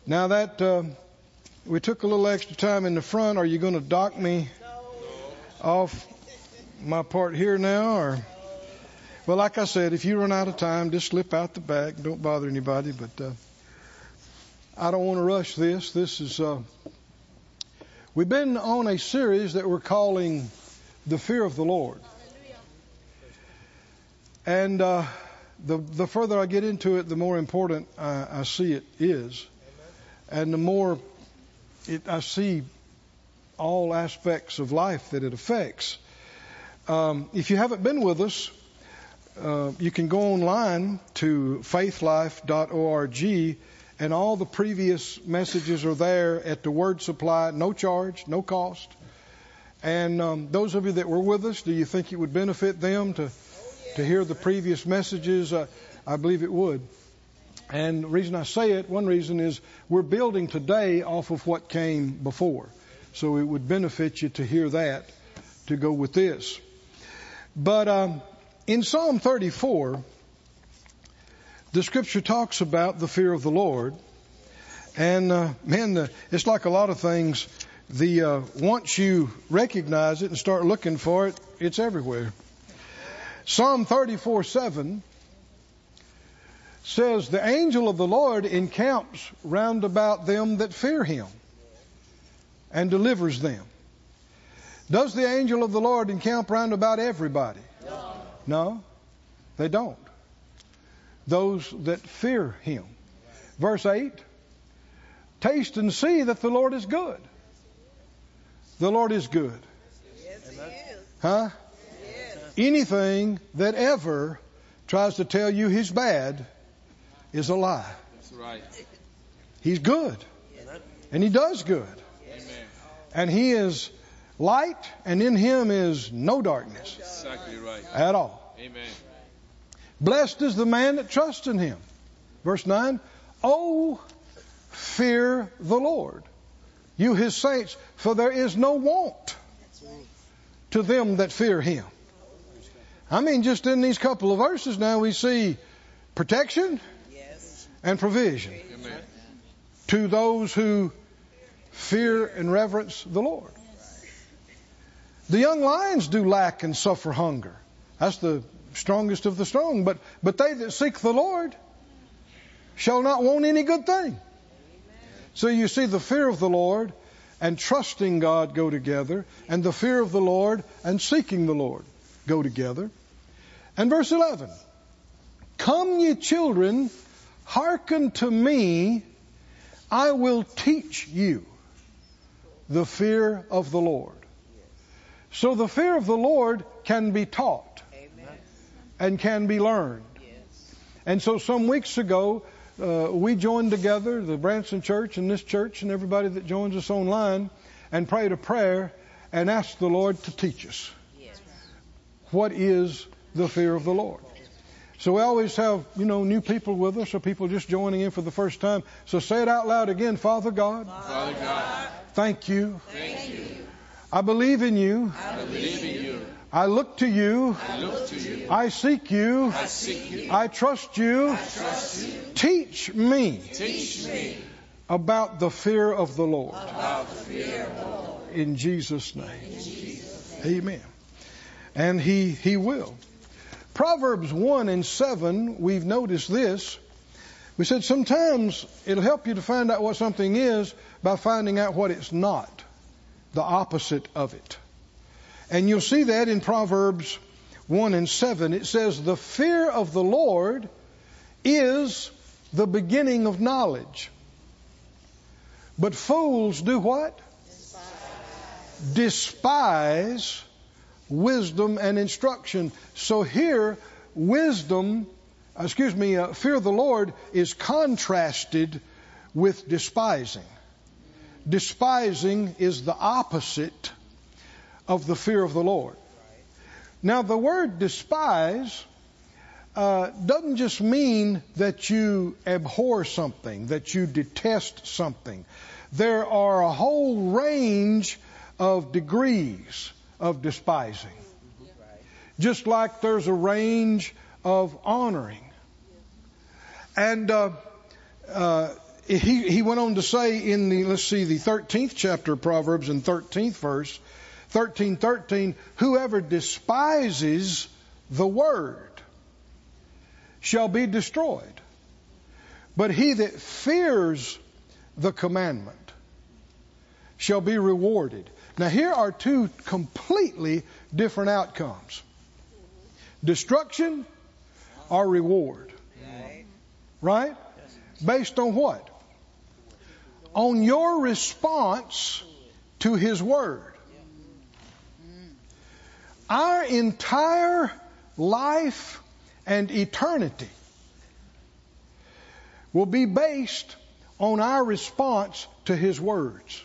Now that we took a little extra time in the front, are you going to dock me off my part here now? Or, well, like I said, if you run out of time, just slip out the back. Don't bother anybody. But I don't want to rush this. This is we've been on a series that we're calling The Fear of the Lord. And the further I get into it, the more important I see it is. And the more I see all aspects of life that it affects. If you haven't been with us, you can go online to faithlife.org, and all the previous messages are there at the Word Supply, no charge, no cost. And those of you that were with us, do you think it would benefit them to hear the previous messages? I believe it would. And the reason I say it, one reason is we're building today off of what came before. So it would benefit you to hear that to go with this. But in Psalm 34, the scripture talks about the fear of the Lord. And it's like a lot of things. Once you recognize it and start looking for it, it's everywhere. Psalm 34:7 says, "The angel of the Lord encamps round about them that fear him and delivers them." Does the angel of the Lord encamp round about everybody? No, they don't. Those that fear him. Verse 8, "Taste and see that the Lord is good." The Lord is good. Yes, he is. Huh? Yes. Anything that ever tries to tell you he's bad is a lie. That's right. He's good. And he does good. Amen. And he is light, and in him is no darkness. Exactly right. At all. Amen. Blessed is the man that trusts in him. Verse 9, "Oh, fear the Lord, you his saints, for there is no want to them that fear him." I mean, just in these couple of verses now we see protection and provision Amen. to those who fear and reverence the Lord. The young lions do lack and suffer hunger. That's the strongest of the strong. But they that seek the Lord shall not want any good thing. So you see, the fear of the Lord and trusting God go together, and the fear of the Lord and seeking the Lord go together. And verse 11, "Come ye children, hearken to me, I will teach you the fear of the Lord." So the fear of the Lord can be taught. Amen. And can be learned. Yes. And so some weeks ago, we joined together, the Branson Church and this church and everybody that joins us online, and prayed a prayer and asked the Lord to teach us. Yes. What is the fear of the Lord? So we always have, new people with us, or people just joining in for the first time. So say it out loud again. Father God, Father God, thank you. thank you. I believe in you. I believe in you. I look to you. I look to you. I seek you. I seek you. I trust you. I trust you. Teach me Teach me about the fear of the Lord. about the fear of the Lord. In Jesus' name. Amen. And he will. Proverbs 1:7, we've noticed this. We said sometimes it'll help you to find out what something is by finding out what it's not. The opposite of it. And you'll see that in Proverbs 1:7. It says, "The fear of the Lord is the beginning of knowledge. But fools do what? Despise wisdom and instruction." So here, fear of the Lord is contrasted with despising. Despising is the opposite of the fear of the Lord. Now, the word despise doesn't just mean that you abhor something, that you detest something. There are a whole range of degrees of despising. Just like there's a range of honoring. And he went on to say in the 13th chapter of Proverbs and 13th verse, 13:13, whoever despises the word shall be destroyed, but he that fears the commandment shall be rewarded. Now here are two completely different outcomes. Destruction or reward. Right? Based on what? On your response to His Word. Our entire life and eternity will be based on our response to His words.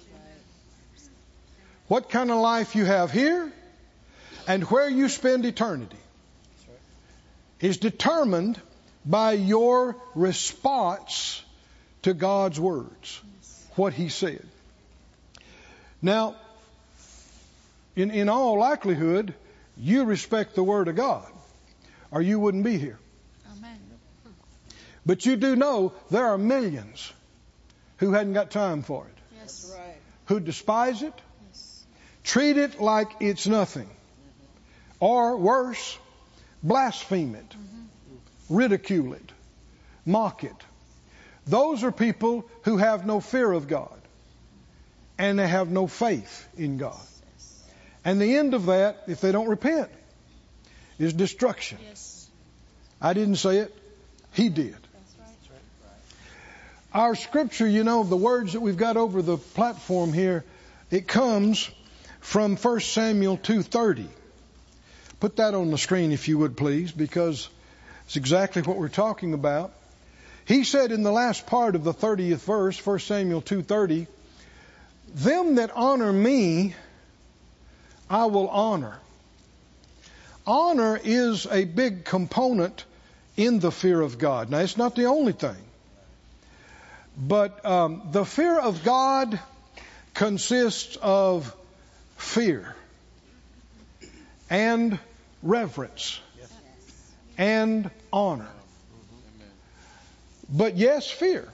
What kind of life you have here and where you spend eternity is determined by your response to God's words, what He said. Now, in all likelihood, you respect the Word of God, or you wouldn't be here. Amen. But you do know there are millions who hadn't got time for it, Yes. That's right. who despise it, Yes. treat it like it's nothing, or worse, blaspheme it, ridicule it, mock it. Those are people who have no fear of God, and they have no faith in God. And the end of that, if they don't repent, is destruction. Yes. I didn't say it. He did. That's right. Our scripture, the words that we've got over the platform here, it comes from 1 Samuel 2:30. Put that on the screen if you would please, because it's exactly what we're talking about. He said in the last part of the 30th verse, 1 Samuel 2:30, them that honor me, I will honor. Honor is a big component in the fear of God. Now, it's not the only thing. But the fear of God consists of fear and reverence and honor. But yes, fear.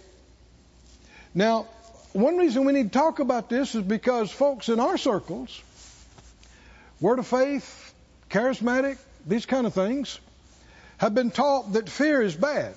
Now, one reason we need to talk about this is because folks in our circles, Word of Faith, charismatic, these kind of things, have been taught that fear is bad.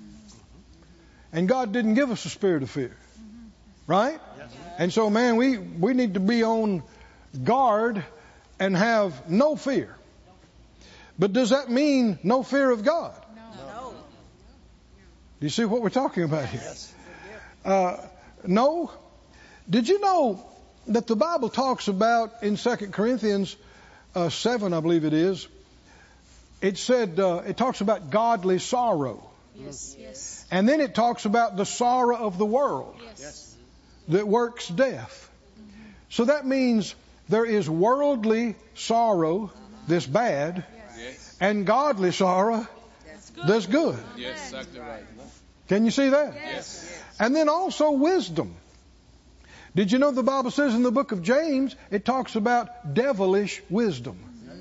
And God didn't give us a spirit of fear. Right? And so, man, we need to be on guard and have no fear. But does that mean no fear of God? No. Do you see what we're talking about here? No. Did you know that the Bible talks about in 2 Corinthians 7, I believe it is, it said, it talks about godly sorrow. Yes. Yes. And then it talks about the sorrow of the world Yes. that works death. So that means there is worldly sorrow that's bad and godly sorrow that's good. Yes, exactly right. Can you see that? Yes. And then also wisdom. Did you know the Bible says in the book of James, it talks about devilish wisdom?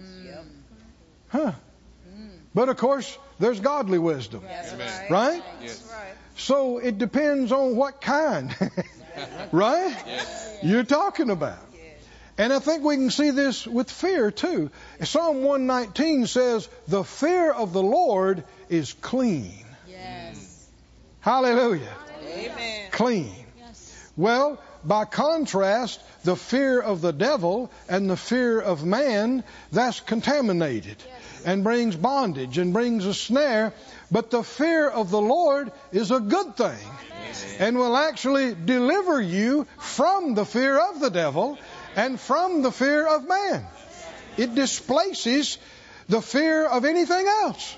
Huh. But of course, there's godly wisdom. That's right. Right? Yes. That's right. So it depends on what kind. Right? Yes. You're talking about. And I think we can see this with fear too. Psalm 119 says, the fear of the Lord is clean. Yes. Hallelujah. Amen. Clean. Yes. Well, by contrast, the fear of the devil and the fear of man, that's contaminated and brings bondage and brings a snare. But the fear of the Lord is a good thing and will actually deliver you from the fear of the devil and from the fear of man. It displaces the fear of anything else.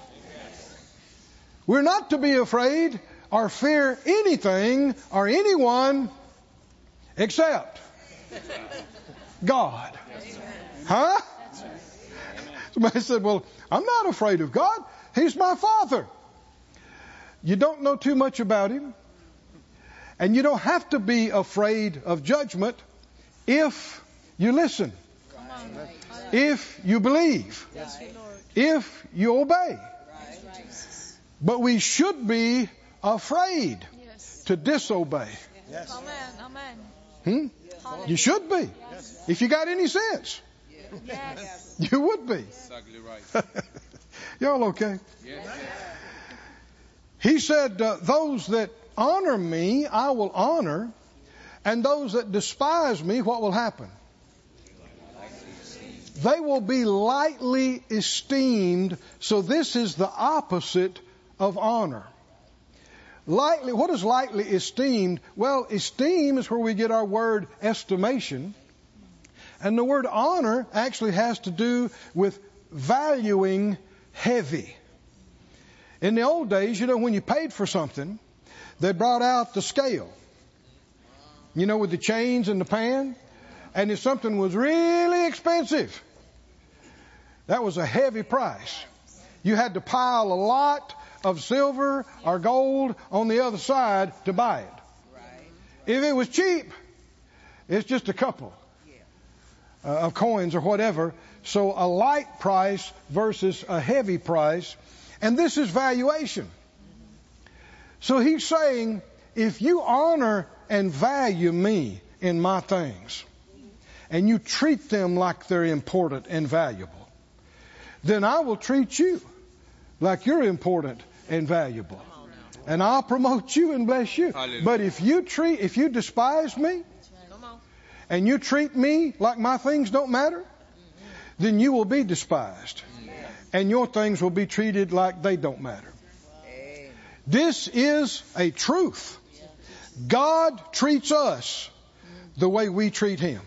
We're not to be afraid or fear anything or anyone except God. Huh? Somebody said, well, I'm not afraid of God. He's my Father. You don't know too much about Him. And you don't have to be afraid of judgment if you listen, if you believe, if you obey. But we should be afraid to disobey. Amen. You should be. If you got any sense, Yes. you would be. Exactly right. Y'all okay? Yes. He said, those that honor me, I will honor. And those that despise me, what will happen? They will be lightly esteemed. So this is the opposite of honor. Lightly, what is lightly esteemed? Well, esteem is where we get our word estimation. And the word honor actually has to do with valuing heavy. In the old days, when you paid for something, they brought out the scale. With the chains and the pan. And if something was really expensive, that was a heavy price. You had to pile a lot of silver or gold on the other side to buy it. If it was cheap, it's just a couple of coins or whatever. So a light price versus a heavy price. And this is valuation. So he's saying, if you honor and value me in my things, and you treat them like they're important and valuable, then I will treat you like you're important and valuable. And I'll promote you and bless you. Hallelujah. But if you despise me, and you treat me like my things don't matter, then you will be despised. And your things will be treated like they don't matter. This is a truth. God treats us the way we treat Him.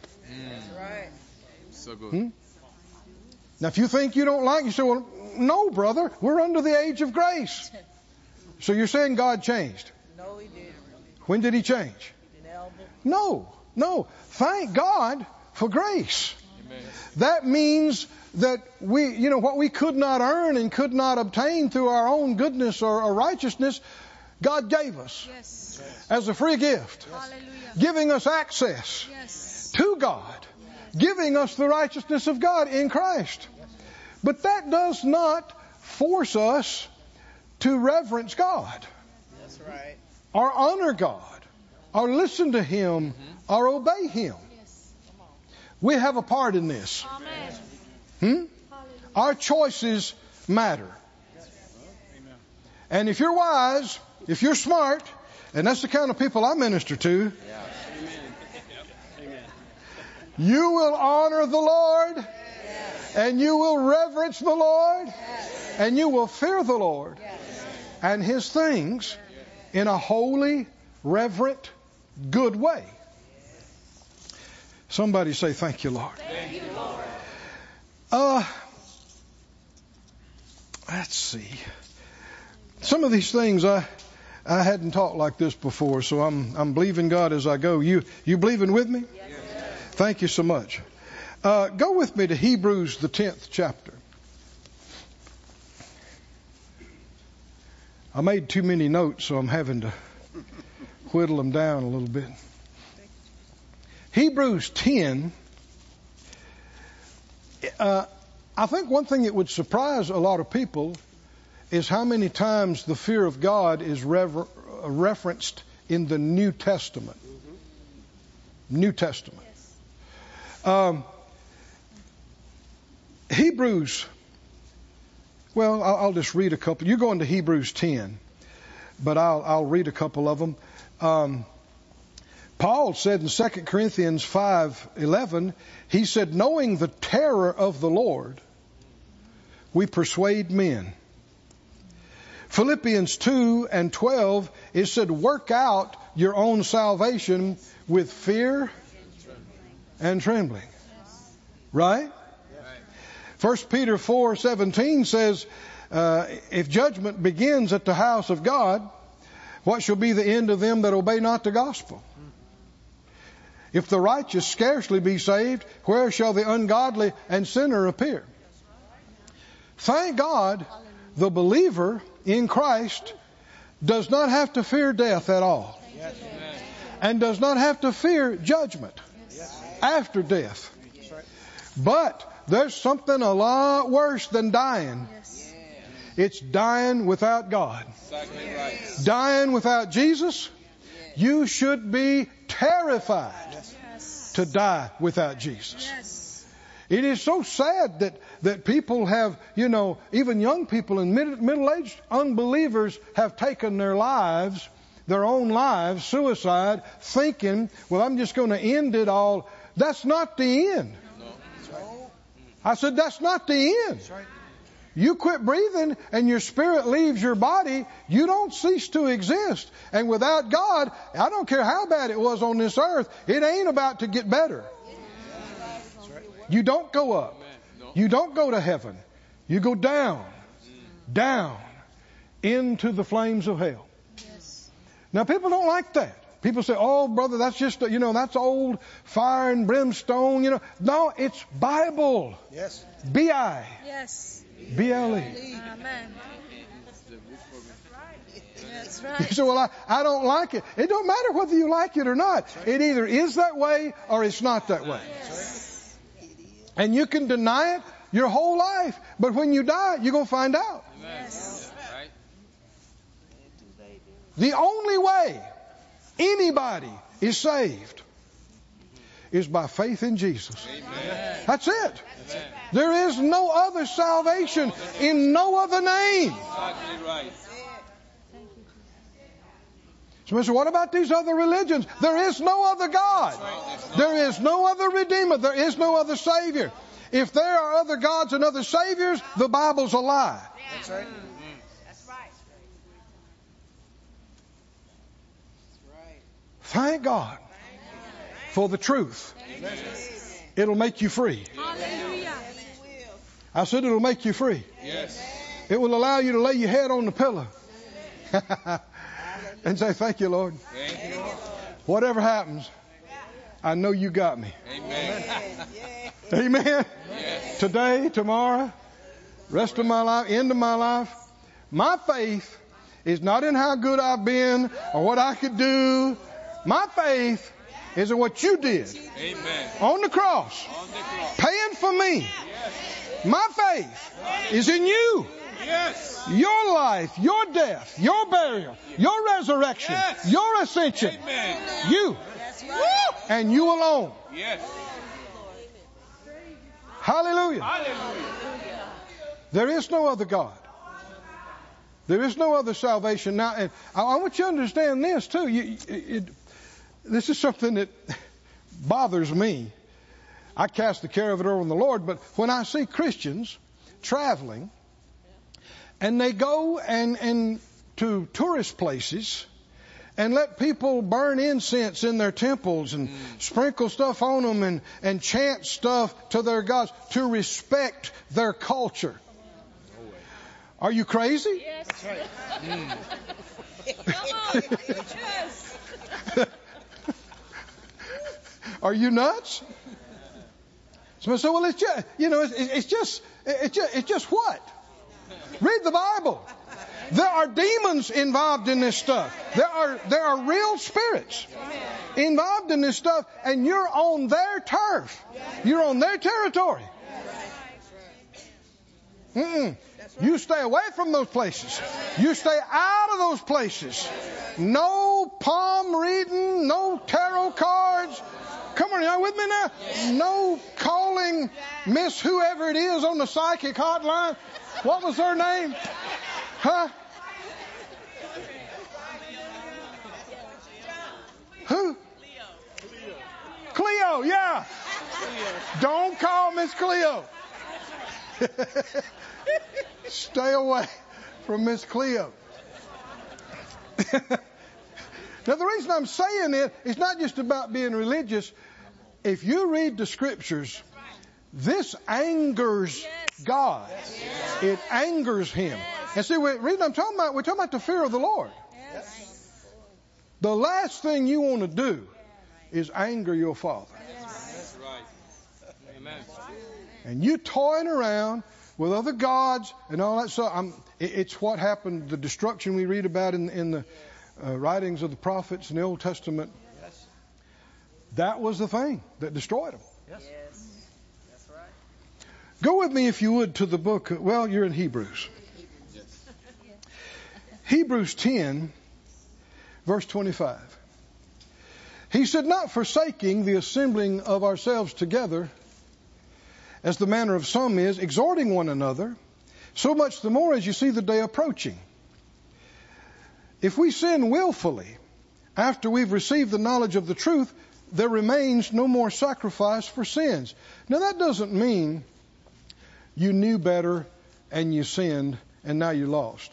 So good. Now, if you think you don't like it, you say, well, no, brother, we're under the age of grace. So you're saying God changed? No, He didn't. When did He change? No. Thank God for grace. Amen. That means that what we could not earn and could not obtain through our own goodness or righteousness, God gave us Yes. as a free gift, Hallelujah. giving us access Yes. to God, giving us the righteousness of God in Christ. But that does not force us to reverence God, That's right. or honor God, or listen to Him, or obey Him. Yes. We have a part in this. Amen. Hmm? Our choices matter. And if you're wise, if you're smart, and that's the kind of people I minister to, you will honor the Lord, and you will reverence the Lord, and you will fear the Lord and His things in a holy, reverent, good way. Somebody say, thank you, Lord. Thank you, Lord. Let's see. Some of these things I hadn't taught like this before, so I'm believing God as I go. You believing with me? Yes. Thank you so much. Go with me to Hebrews, the 10th chapter. I made too many notes, so I'm having to whittle them down a little bit. Hebrews 10. I think one thing that would surprise a lot of people is how many times the fear of God is referenced in the New Testament. New Testament. Hebrews, well, I'll just read a couple. You're going to Hebrews 10, but I'll read a couple of them. Paul said in 2 Corinthians 5:11, he said, knowing the terror of the Lord, we persuade men. Philippians 2:12, it said, work out your own salvation with fear and trembling. Right? 1 Peter 4:17 says, if judgment begins at the house of God, what shall be the end of them that obey not the gospel? If the righteous scarcely be saved, where shall the ungodly and sinner appear? Thank God, the believer in Christ does not have to fear death at all. And does not have to fear judgment after death. But there's something a lot worse than dying. It's dying without God. Exactly right. Dying without Jesus. You should be terrified Yes. to die without Jesus. Yes. It is so sad that people have, even young people and middle-aged unbelievers have taken their lives, their own lives, suicide, thinking, well, I'm just going to end it all. That's not the end. I said, that's not the end. You quit breathing and your spirit leaves your body, you don't cease to exist. And without God, I don't care how bad it was on this earth, it ain't about to get better. You don't go up. You don't go to heaven. You go down into the flames of hell. Now people don't like that. People say, oh, brother, that's just, that's old fire and brimstone, No, it's Bible. Yes. B-I. Yes. B-L-E. Amen. That's You right. say, well, I don't like it. It don't matter whether you like it or not. It either is that way or it's not that way. Yes. And you can deny it your whole life. But when you die, you're going to find out. Yes. Right? The only way anybody is saved is by faith in Jesus. Amen. That's it. Amen. There is no other salvation in no other name. Exactly right. So, what about these other religions? There is no other God. There is no other Redeemer. There is no other Savior. If there are other gods and other Saviors, the Bible's a lie. That's right. That's right. Thank God for the truth. It'll make you free. Hallelujah. I said it'll make you free. Yes. It will allow you to lay your head on the pillow and say, thank you, Lord. Thank you. Whatever happens, I know you got me. Amen. Amen. Yes. Today, tomorrow, rest of my life, end of my life. My faith is not in how good I've been or what I could do. My faith is in what you did Amen. on the cross, On the cross. paying for me. Yes. My faith is in you. Yes. Your life, your death, your burial, your resurrection, Yes. your ascension. Amen. You. And you alone. Yes. Hallelujah. Hallelujah. There is no other God. There is no other salvation. Now, and I want you to understand this too. This is something that bothers me. I cast the care of it over on the Lord, but when I see Christians traveling and they go and to tourist places and let people burn incense in their temples and sprinkle stuff on them and chant stuff to their gods to respect their culture. Are you crazy? Yes. Yes. Are you nuts? So, well, it's just, it's just what? Read the Bible. There are demons involved in this stuff. There are real spirits involved in this stuff, and you're on their turf. You're on their territory. You stay away from those places. You stay out of those places. No palm reading, no tarot cards. Come on, y'all with me now? No calling Miss whoever it is on the psychic hotline. What was her name? Huh? Who? Cleo, yeah. Don't call Miss Cleo. Stay away from Miss Cleo. Now, the reason I'm saying it is not just about being religious. If you read the scriptures, this angers God. It angers Him. And see, we're talking about the fear of the Lord. The last thing you want to do is anger your Father. That's right. Amen. And you toying around with other gods and all that stuff. It's what happened, the destruction we read about in the writings of the prophets in the Old Testament. That was the thing that destroyed them. Yes. That's right. Go with me, if you would, to the book. Well, you're in Hebrews. Hebrews 10, verse 25. He said, not forsaking the assembling of ourselves together, as the manner of some is, exhorting one another, so much the more as you see the day approaching. If we sin willfully, after we've received the knowledge of the truth, there remains no more sacrifice for sins. Now that doesn't mean you knew better and you sinned and now you're lost.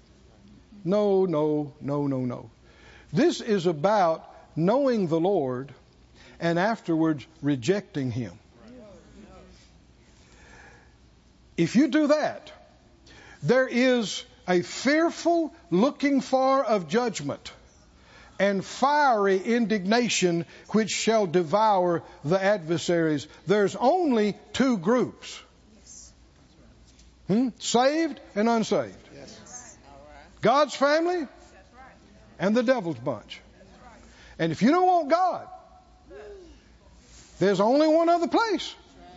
No. This is about knowing the Lord and afterwards rejecting Him. If you do that, there is a fearful looking for of judgment and fiery indignation which shall devour the adversaries. There's only two groups. Saved and unsaved. God's family and the devil's bunch. And if you don't want God, there's only one other place.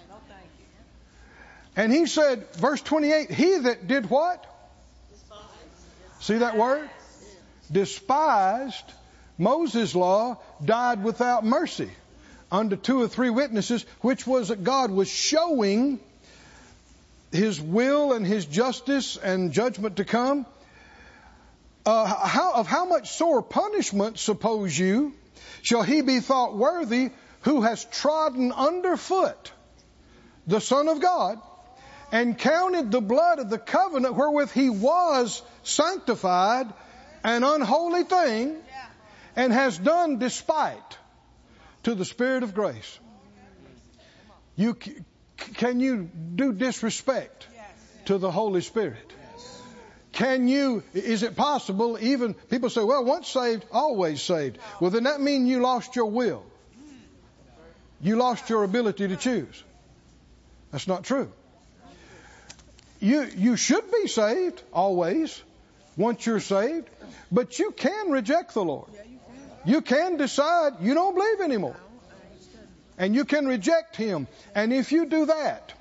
And he said, verse 28, he that did what? See that word? Despised Moses' law, died without mercy under 2 or 3 witnesses, which was that God was showing His will and His justice and judgment to come. How much sore punishment, suppose you, shall he be thought worthy who has trodden underfoot the Son of God and counted the blood of the covenant wherewith he was sanctified an unholy thing, and has done despite to the Spirit of grace. Can you do disrespect to the Holy Spirit? Is it possible, even people say, well, once saved, always saved. Well, then that means you lost your will. You lost your ability to choose. That's not true. You should be saved always, once you're saved, but you can reject the Lord. You can decide you don't believe anymore. And you can reject Him. And if you do that,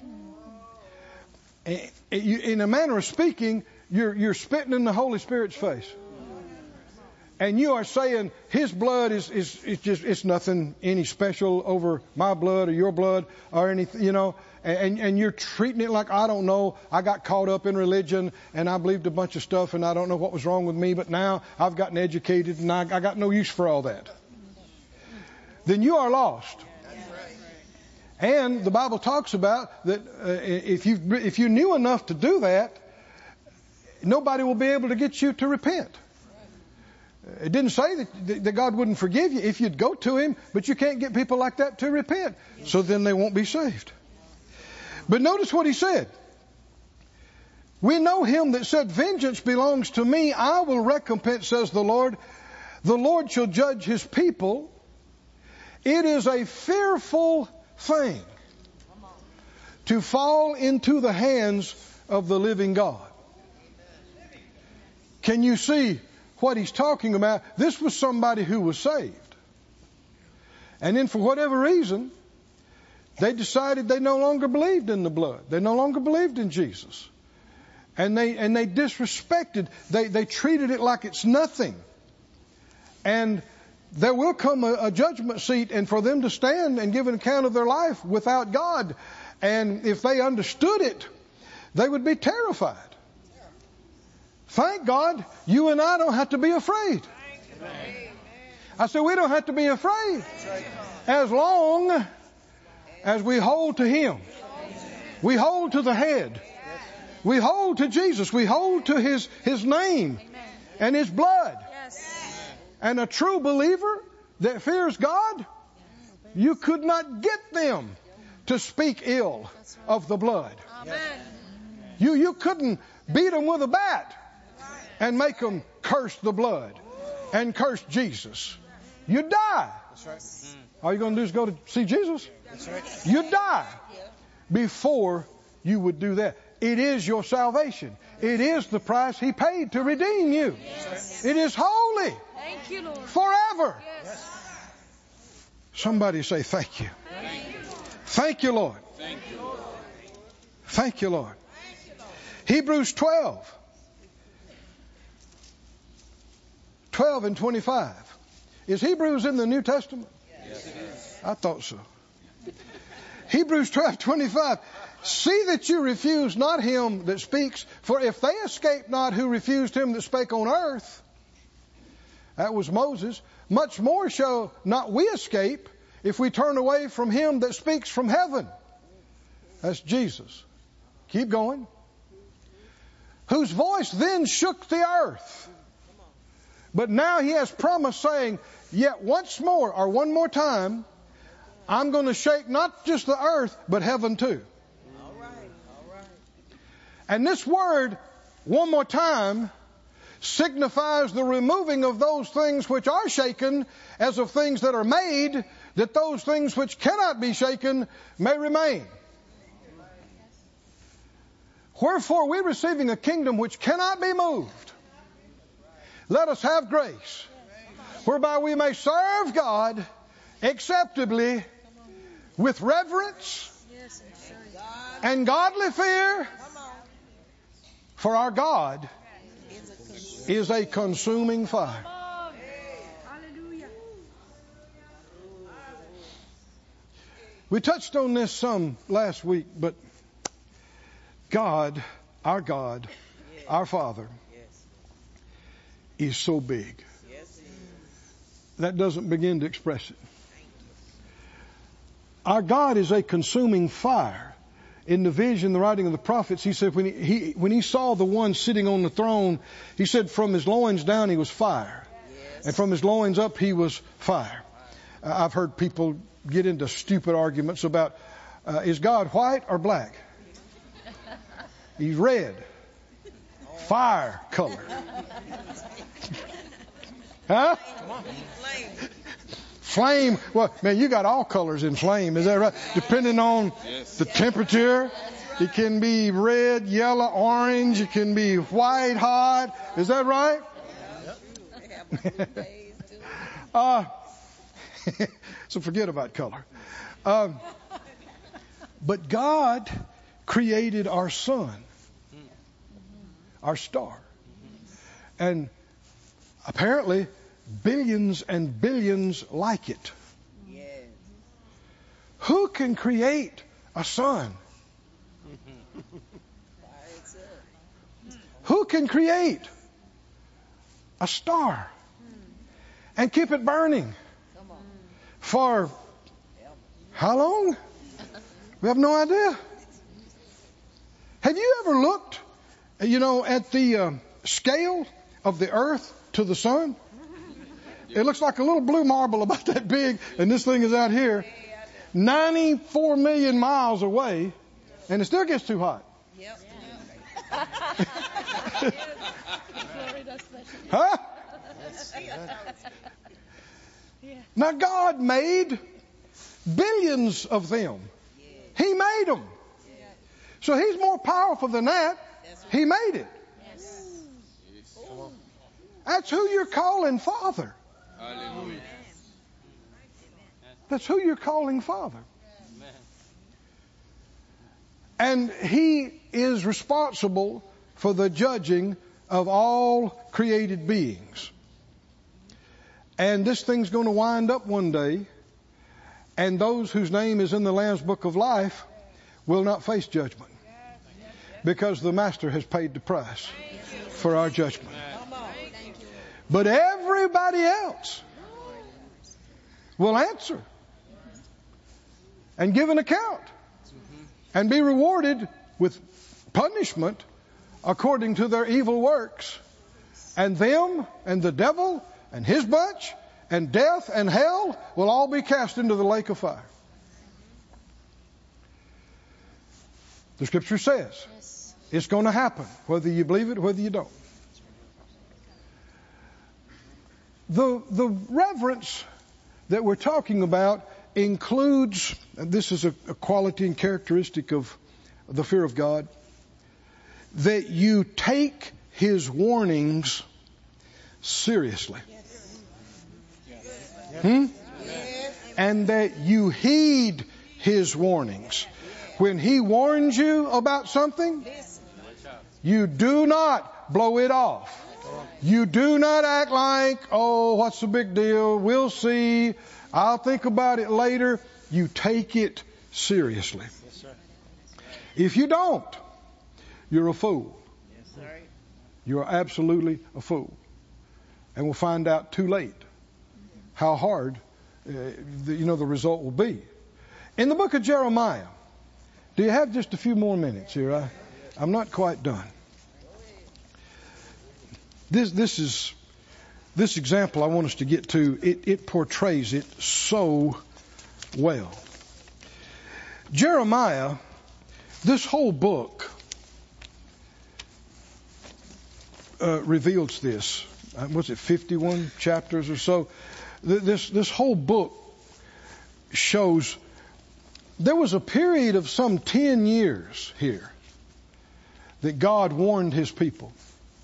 in a manner of speaking, you're spitting in the Holy Spirit's face. And you are saying His blood is just, it's nothing any special over my blood or your blood or anything, you know. And you're treating it like, I don't know, I got caught up in religion and I believed a bunch of stuff and I don't know what was wrong with me, but now I've gotten educated and I got no use for all that. Then you are lost. And the Bible talks about that if you knew enough to do that, nobody will be able to get you to repent. It didn't say that God wouldn't forgive you if you'd go to Him, but you can't get people like that to repent. So then they won't be saved. But notice what he said. We know Him that said, vengeance belongs to me, I will recompense, says the Lord. The Lord shall judge His people. It is a fearful thing to fall into the hands of the living God. Can you see what he's talking about? This was somebody who was saved. And then for whatever reason, they decided they no longer believed in the blood. They no longer believed in Jesus. And they disrespected, they treated it like it's nothing. And there will come a judgment seat, and for them to stand and give an account of their life without God. And if they understood it, they would be terrified. Thank God, you and I don't have to be afraid. I said, we don't have to be afraid as long as we hold to Him. We hold to the head. We hold to Jesus. We hold to His name and His blood. And a true believer that fears God, you could not get them to speak ill of the blood. You couldn't beat them with a bat and make them curse the blood and curse Jesus. You die. All you're going to do is go to see Jesus. You die before you would do that. It is your salvation. It is the price He paid to redeem you. It is holy. Thank you, Lord. Forever. Yes. Somebody say thank you. Thank you, Lord. Thank you, Lord. Hebrews 12 and 25. Is Hebrews in the New Testament? Yes, it is. I thought so. Hebrews 12:25. See that you refuse not him that speaks, for if they escape not who refused him that spake on earth, that was Moses, much more shall not we escape if we turn away from him that speaks from heaven. That's Jesus. Keep going. Whose voice then shook the earth. But now he has promised, saying, yet once more, or one more time, I'm going to shake not just the earth, but heaven too. All right. And this word, one more time, signifies the removing of those things which are shaken, as of things that are made, that those things which cannot be shaken may remain. Wherefore, we receiving a kingdom which cannot be moved, let us have grace, whereby we may serve God acceptably with reverence and godly fear, for our God is a consuming fire. Hallelujah. We touched on this some last week, but God, our Father, is so big. That doesn't begin to express it. Our God is a consuming fire. In the vision, the writing of the prophets, he said when he saw the one sitting on the throne, he said from his loins down he was fire. And from his loins up he was fire. I've heard people get into stupid arguments about, is God white or black? He's red. Fire color. Huh? Flame. Well, man, you got all colors in flame. Is that right? Depending on the temperature. It can be red, yellow, orange. It can be white, hot. Is that right? So forget about color. But God created our sun, our star. And apparently billions and billions like it. Yes. Who can create a sun? Who can create a star and keep it burning for how long? We have no idea. Have you ever looked, at the scale of the earth to the sun? It looks like a little blue marble about that big, and this thing is out here 94 million miles away, and it still gets too hot. Yep. Huh? Now God made billions of them. He made them. So he's more powerful than that. He made it. That's who you're calling Father. Hallelujah. That's who you're calling Father. And he is responsible for the judging of all created beings. And this thing's going to wind up one day, and those whose name is in the Lamb's Book of Life will not face judgment, because the Master has paid the price for our judgment. But everybody else will answer and give an account and be rewarded with punishment according to their evil works. And them and the devil and his bunch and death and hell will all be cast into the lake of fire. The Scripture says it's going to happen, whether you believe it, whether you don't. The reverence that we're talking about includes, and this is a quality and characteristic of the fear of God, that you take His warnings seriously. And that you heed His warnings. When He warns you about something, you do not blow it off. You do not act like, oh, what's the big deal? We'll see. I'll think about it later. You take it seriously. Yes, sir. If you don't, you're a fool. Yes, sir. You're absolutely a fool. And we'll find out too late how hard, the result will be. In the book of Jeremiah, do you have just a few more minutes here? I'm not quite done. This example I want us to get to, it portrays it so well. Jeremiah, this whole book reveals this. Was it 51 chapters or so? This whole book shows there was a period of some 10 years here that God warned his people.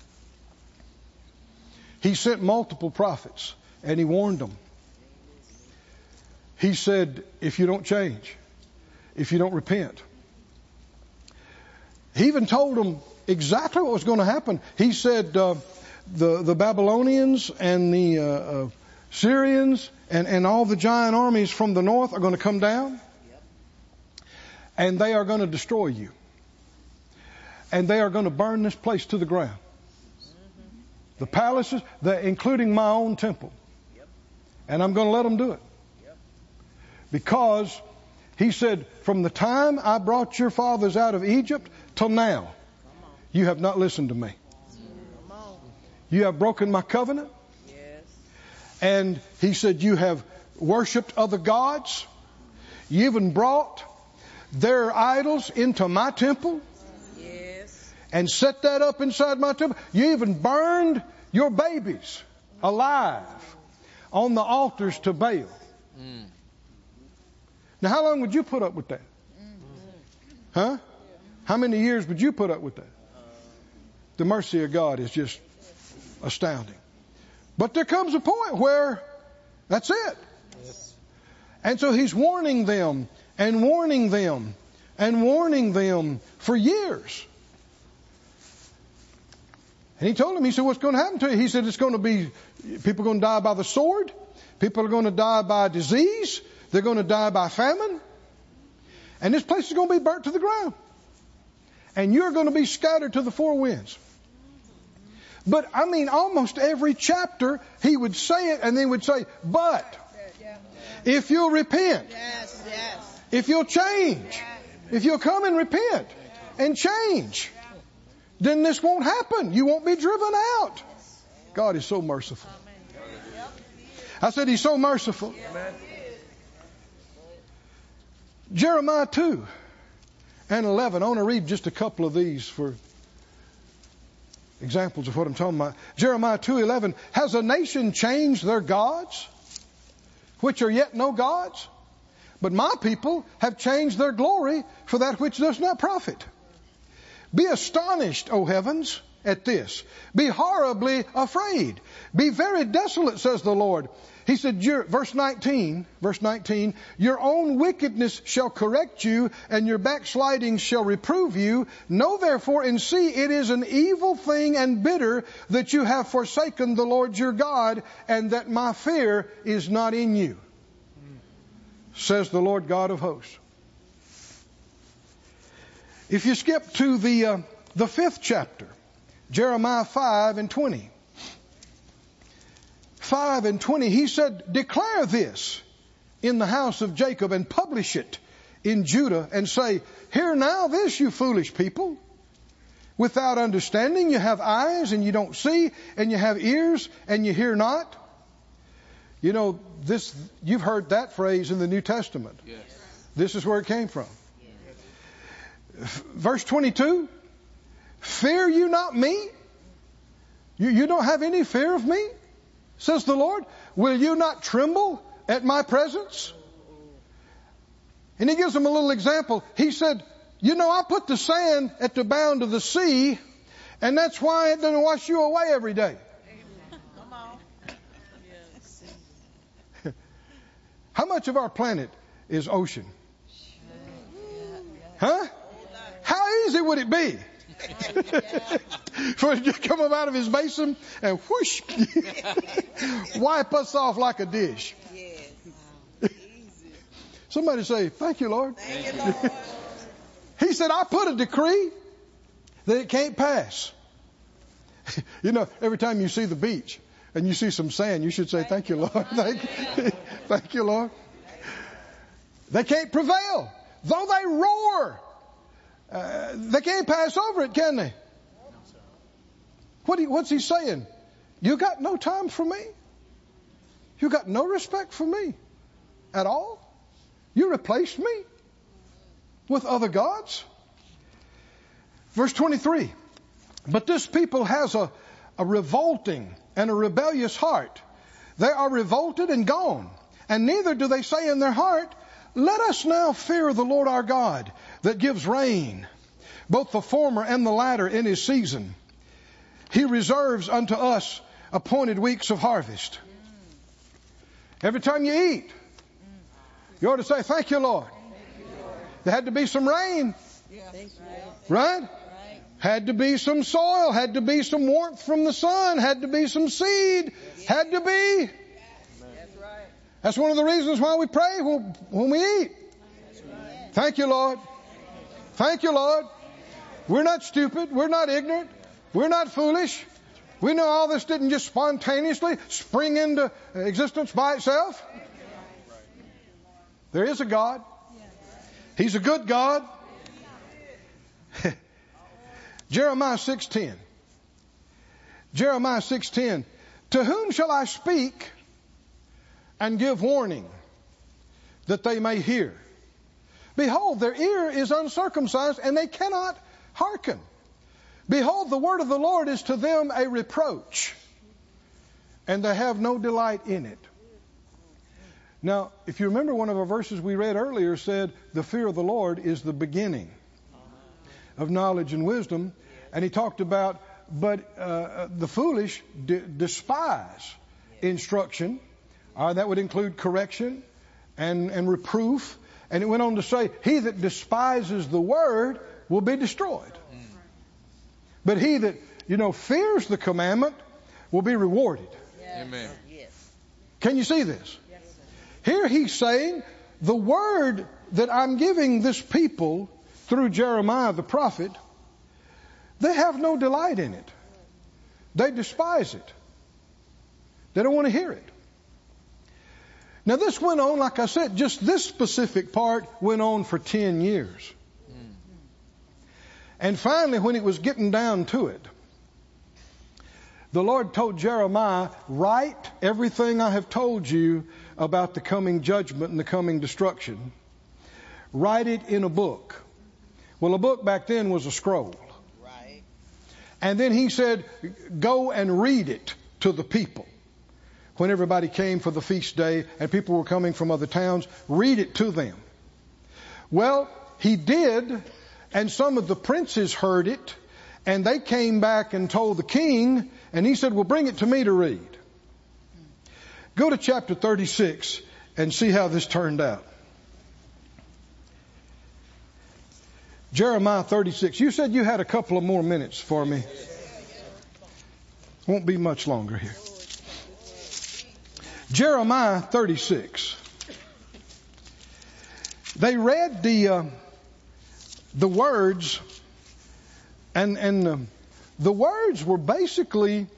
He sent multiple prophets and he warned them. He said, if you don't change, if you don't repent. He even told them exactly what was going to happen. He said the Babylonians and the Syrians and all the giant armies from the north are going to come down. And they are going to destroy you. And they are going to burn this place to the ground. The palaces, including my own temple. And I'm going to let them do it. Because he said, from the time I brought your fathers out of Egypt till now, you have not listened to me. You have broken my covenant. And he said, you have worshipped other gods. You even brought their idols into my temple. And set that up inside my temple. You even burned your babies alive on the altars to Baal. Now, how long would you put up with that? Huh? How many years would you put up with that? The mercy of God is just astounding. But there comes a point where that's it. And so he's warning them and warning them and warning them for years. And he told them, he said, what's going to happen to you? He said, it's going to be, people are going to die by the sword. People are going to die by disease. They're going to die by famine. And this place is going to be burnt to the ground. And you're going to be scattered to the four winds. But, almost every chapter, he would say it and then would say, but if you'll repent, if you'll change, if you'll come and repent and change, then this won't happen. You won't be driven out. God is so merciful. I said he's so merciful. Jeremiah 2 and 11. I want to read just a couple of these for examples of what I'm talking about. Jeremiah 2:11. Has a nation changed their gods, which are yet no gods? But my people have changed their glory for that which does not profit. Be astonished, O heavens, at this. Be horribly afraid. Be very desolate, says the Lord. He said, verse 19, your own wickedness shall correct you, and your backsliding shall reprove you. Know therefore and see it is an evil thing and bitter that you have forsaken the Lord your God, and that my fear is not in you, says the Lord God of hosts. If you skip to the 5th chapter, Jeremiah 5:20. 5:20, he said, declare this in the house of Jacob and publish it in Judah and say, hear now this, you foolish people. Without understanding, you have eyes and you don't see, and you have ears and you hear not. You know, you've heard that phrase in the New Testament. Yes. This is where it came from. Verse 22, fear you not me? You don't have any fear of me, says the Lord. Will you not tremble at my presence? And he gives them a little example. He said, I put the sand at the bound of the sea, and that's why it doesn't wash you away every day. Come on. How much of our planet is ocean? Huh? How easy would it be For it to come up out of his basin and whoosh, wipe us off like a dish. Yes. Somebody say, thank you, Lord. Thank you, Lord. He said, I put a decree that it can't pass. You know, every time you see the beach and you see some sand, you should say, thank you, Lord. Thank you, Lord. They can't prevail. Though they roar, they can't pass over it, can they? What's he saying? You got no time for me? You got no respect for me at all? You replaced me with other gods? Verse 23. But this people has a revolting and a rebellious heart. They are revolted and gone. And neither do they say in their heart, let us now fear the Lord our God that gives rain, both the former and the latter in his season. He reserves unto us appointed weeks of harvest. Every time you eat, you ought to say, thank you, Lord. There had to be some rain. Right? Had to be some soil. Had to be some warmth from the sun. Had to be some seed. Had to be. That's one of the reasons why we pray when we eat. Thank you, Lord. Thank you, Lord. We're not stupid. We're not ignorant. We're not foolish. We know all this didn't just spontaneously spring into existence by itself. There is a God. He's a good God. Jeremiah 6:10. Jeremiah 6:10. To whom shall I speak and give warning that they may hear? Behold, their ear is uncircumcised and they cannot hearken. Behold, the word of the Lord is to them a reproach, and they have no delight in it. Now, if you remember, one of our verses we read earlier said, the fear of the Lord is the beginning of knowledge and wisdom. And he talked about, but the foolish despise instruction. That would include correction and reproof. And it went on to say, he that despises the word will be destroyed. But he that, fears the commandment will be rewarded. Amen. Can you see this? Here he's saying, the word that I'm giving this people through Jeremiah the prophet, they have no delight in it. They despise it. They don't want to hear it. Now this went on, like I said, just this specific part went on for 10 years. And finally, when it was getting down to it, the Lord told Jeremiah, write everything I have told you about the coming judgment and the coming destruction. Write it in a book. Well, a book back then was a scroll. Right. And then he said, go and read it to the people. When everybody came for the feast day and people were coming from other towns, read it to them. Well, he did, and some of the princes heard it, and they came back and told the king, and he said, well, bring it to me to read. Go to chapter 36 and see how this turned out. Jeremiah 36. You said you had a couple of more minutes for me. Won't be much longer here. Jeremiah 36. They read the words, and the words were basically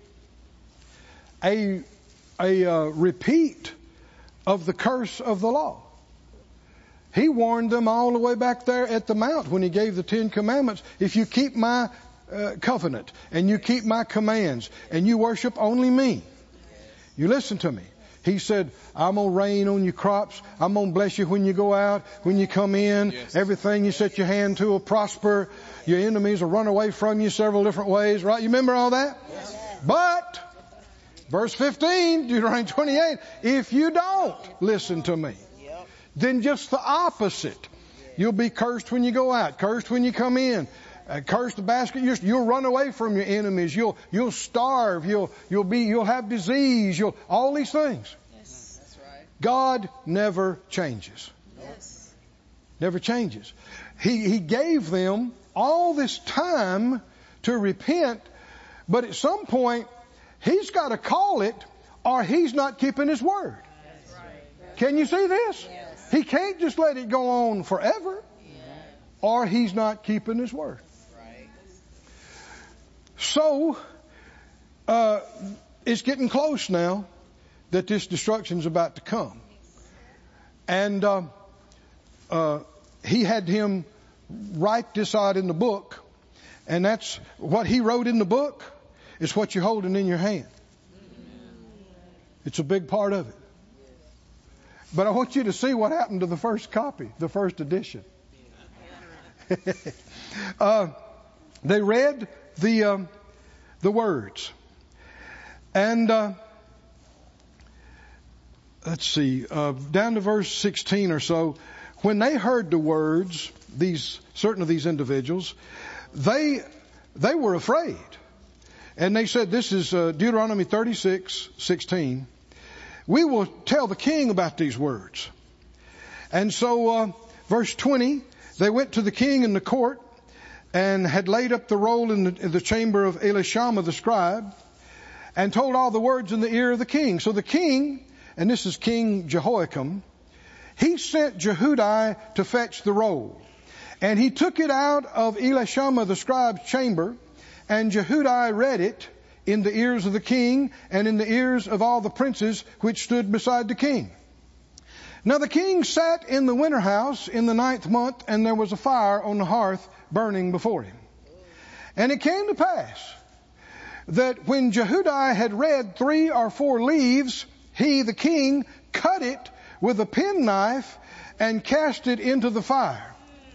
a repeat of the curse of the law. He warned them all the way back there at the mount when he gave the 10 commandments. If you keep my covenant and you keep my commands and you worship only me, you listen to me. He said, I'm going to rain on your crops. I'm going to bless you when you go out, when you come in. Yes. Everything you set your hand to will prosper. Your enemies will run away from you several different ways, right? You remember all that? Yes. But, verse 15, Deuteronomy 28, if you don't listen to me, then just the opposite. You'll be cursed when you go out, cursed when you come in, cursed the basket. You'll run away from your enemies. You'll starve. You'll have disease. All these things. Yes, that's right. God never changes. Yes. Never changes. He gave them all this time to repent, but at some point he's got to call it, or he's not keeping his word. Can you see this? Yes. He can't just let it go on forever, or he's not keeping his word. Right. So, it's getting close now that this destruction's about to come. And he had him write this out in the book, and that's what he wrote in the book is what you're holding in your hand. It's a big part of it. But I want you to see what happened to the first copy, the first edition. They read the words. And let's see, down to verse 16 or so. When they heard the words, certain of these individuals, they were afraid. And they said, this is Deuteronomy 36:16. We will tell the king about these words. And so, verse 20, they went to the king in the court and had laid up the roll in the chamber of Elishama the scribe and told all the words in the ear of the king. So the king, and this is King Jehoiakim, he sent Jehudi to fetch the roll. And he took it out of Elishama the scribe's chamber, and Jehudi read it in the ears of the king and in the ears of all the princes which stood beside the king. Now the king sat in the winter house in the 9th month, and there was a fire on the hearth burning before him. And it came to pass that when Jehudi had read 3 or 4 leaves, he, the king, cut it with a penknife and cast it into the fire.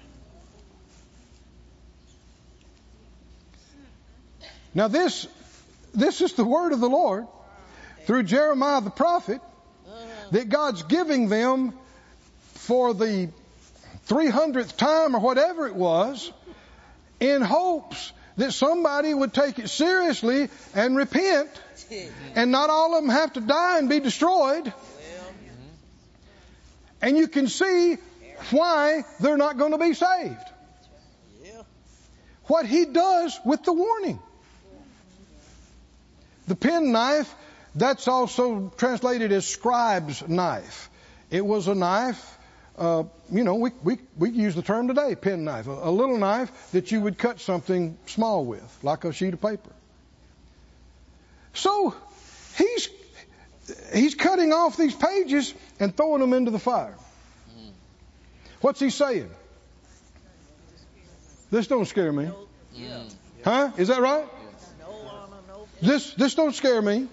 Now this is the word of the Lord through Jeremiah the prophet that God's giving them for the 300th time or whatever it was, in hopes that somebody would take it seriously and repent, and not all of them have to die and be destroyed. And you can see why they're not going to be saved. What he does with the warning. The penknife, that's also translated as scribe's knife. It was a knife, we use the term today, penknife, a little knife that you would cut something small with, like a sheet of paper. So he's cutting off these pages and throwing them into the fire. What's he saying? This don't scare me. Huh? Is that right? This don't scare me.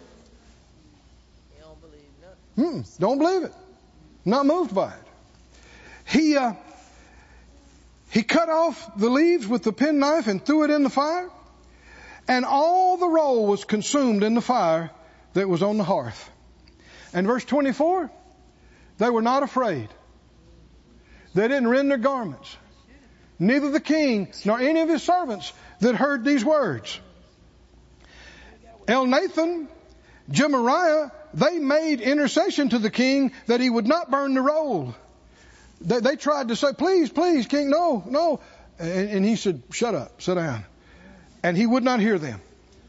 Don't believe it. Not moved by it. He cut off the leaves with the penknife and threw it in the fire, and all the roll was consumed in the fire that was on the hearth. And verse 24, they were not afraid. They didn't rend their garments. Neither the king nor any of his servants that heard these words. Elnathan, Gemariah, they made intercession to the king that he would not burn the roll. They tried to say, please, king, no. And he said, shut up, sit down. And he would not hear them.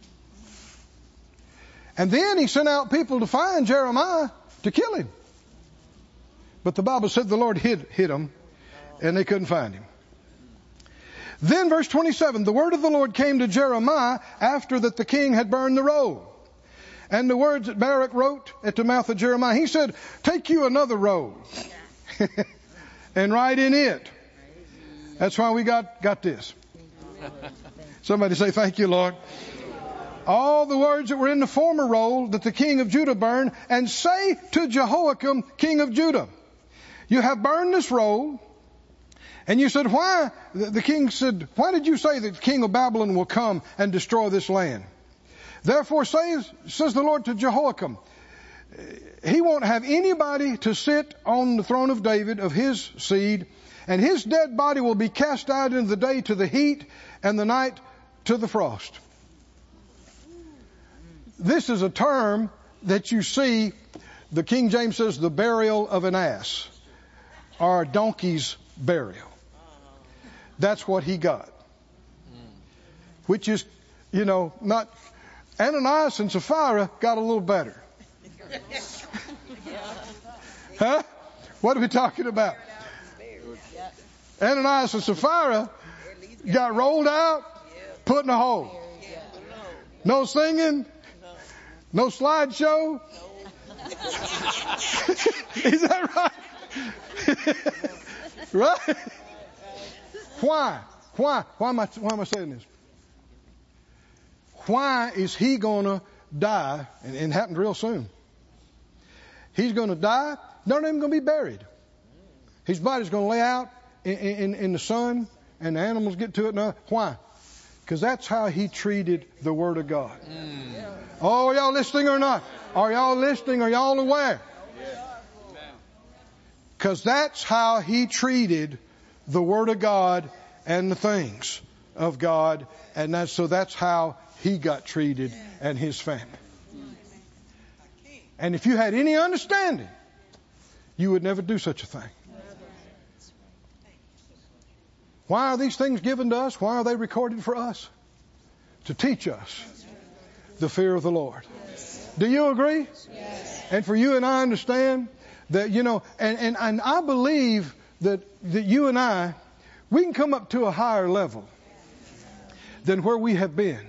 And then he sent out people to find Jeremiah to kill him. But the Bible said the Lord hid him, and they couldn't find him. Then verse 27, the word of the Lord came to Jeremiah after that the king had burned the roll. And the words that Baruch wrote at the mouth of Jeremiah, he said, take you another roll and write in it. That's why we got this. Somebody say, thank you, Lord. All the words that were in the former roll that the king of Judah burned, and say to Jehoiakim, king of Judah, you have burned this roll. And you said, why? The king said, why did you say that the king of Babylon will come and destroy this land? Therefore says the Lord to Jehoiakim, he won't have anybody to sit on the throne of David of his seed, and his dead body will be cast out in the day to the heat and the night to the frost. This is a term that you see, the King James says the burial of an ass, or a donkey's burial. That's what he got. which is, not Ananias and Sapphira got a little better. Huh? What are we talking about? Ananias and Sapphira got rolled out, put in a hole. No singing, no slideshow. Is that right? Right? Why? Why am I saying this? Why is he going to die? And it happened real soon. He's going to die. None of them going to be buried. His body's going to lay out in the sun, and the animals get to it. Why? Because that's how he treated the Word of God. Oh, are y'all listening or not? Are y'all listening? Are y'all aware? Because that's how he treated the Word of God and the things of God. And that's how he got treated and his family. And if you had any understanding, you would never do such a thing. Why are these things given to us? Why are they recorded for us? To teach us the fear of the Lord. Do you agree? Yes. And for you and I understand that, and I believe that you and I, we can come up to a higher level than where we have been.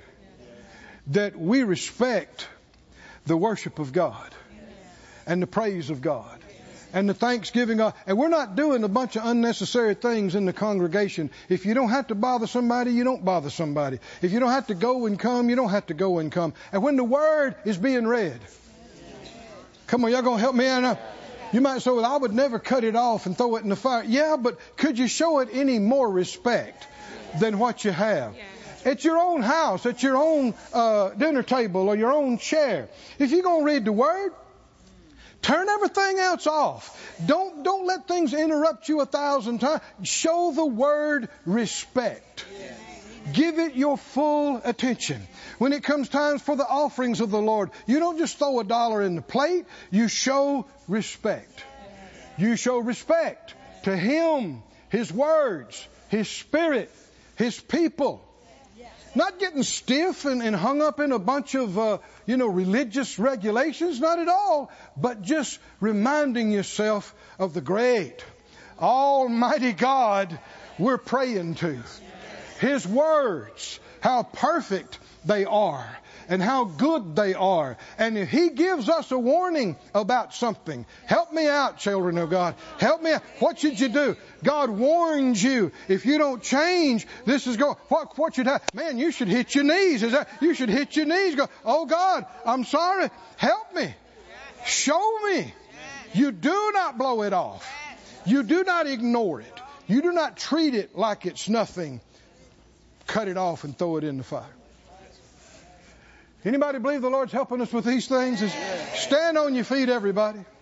That we respect the worship of God and the praise of God and the thanksgiving of, and we're not doing a bunch of unnecessary things in the congregation. If you don't have to bother somebody, you don't bother somebody. If you don't have to go and come, you don't have to go and come. And when the Word is being read, come on, y'all gonna help me out? You might say, well, I would never cut it off and throw it in the fire. Yeah, but could you show it any more respect than what you have? At your own house, at your own dinner table or your own chair. If you're going to read the Word, turn everything else off. Don't let things interrupt you 1,000 times. Show the Word respect. Give it your full attention. When it comes times for the offerings of the Lord, you don't just throw $1 in the plate. You show respect. You show respect to Him, His words, His Spirit, His people. Not getting stiff and hung up in a bunch of, religious regulations. Not at all. But just reminding yourself of the great, almighty God we're praying to. His words, how perfect they are and how good they are. And if He gives us a warning about something, help me out, children of God. Help me out. What should you do? God warns you. If you don't change, this is going. What should happen? Man, you should hit your knees. You should hit your knees. Go, oh God, I'm sorry. Help me. Show me. You do not blow it off. You do not ignore it. You do not treat it like it's nothing. Cut it off and throw it in the fire. Anybody believe the Lord's helping us with these things? Stand on your feet, everybody.